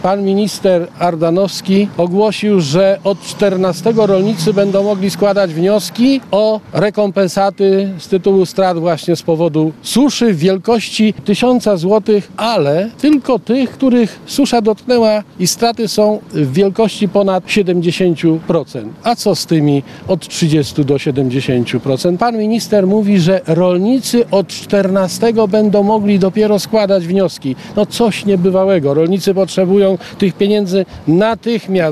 Pan minister Ardanowski ogłosił, że od 14 rolnicy będą mogli składać wnioski o rekompensaty z tytułu strat właśnie z powodu suszy w wielkości 1000 zł, ale tylko tych, których susza dotknęła i straty są w wielkości ponad 70%. A co z tymi od 30 do 70%? Pan minister mówi, że rolnicy od 14 będą mogli dopiero składać wnioski. No coś niebywałego. Rolnicy potrzebują tych pieniędzy natychmiast.